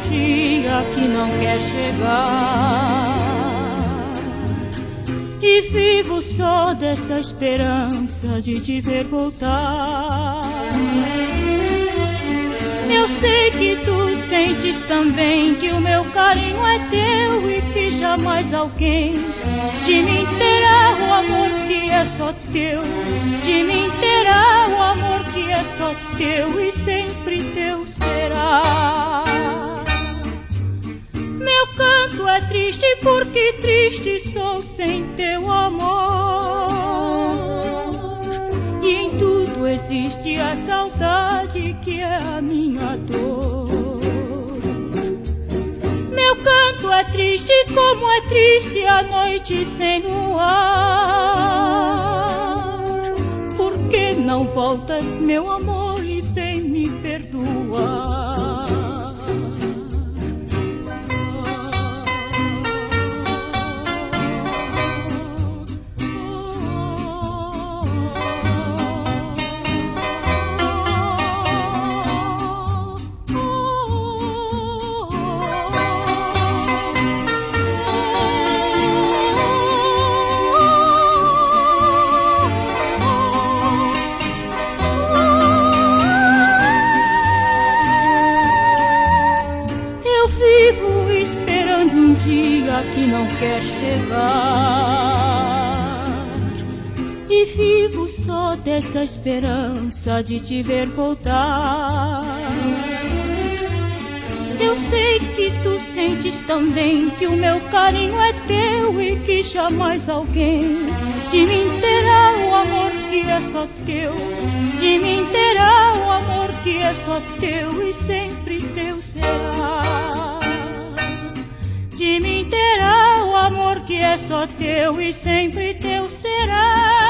dia que não quer chegar. E vivo só dessa esperança de te ver voltar. Eu sei que tu sentes também que o meu carinho é teu e que jamais alguém de mim terá o amor que é só teu. De mim terá o amor que é só teu e sempre teu será. Meu canto é triste porque triste sou sem teu amor. E em tudo existe a saudade que é a minha dor. Meu canto é triste como é triste a noite sem luar. Por que não voltas, meu amor, e vem me perdoar? Que não quer chegar. E vivo só dessa esperança de te ver voltar. Eu sei que tu sentes também que o meu carinho é teu e que jamais alguém de mim terá o amor que é só teu. De mim terá o amor que é só teu e sempre teu será. De mim terá o amor que é só teu e sempre teu será.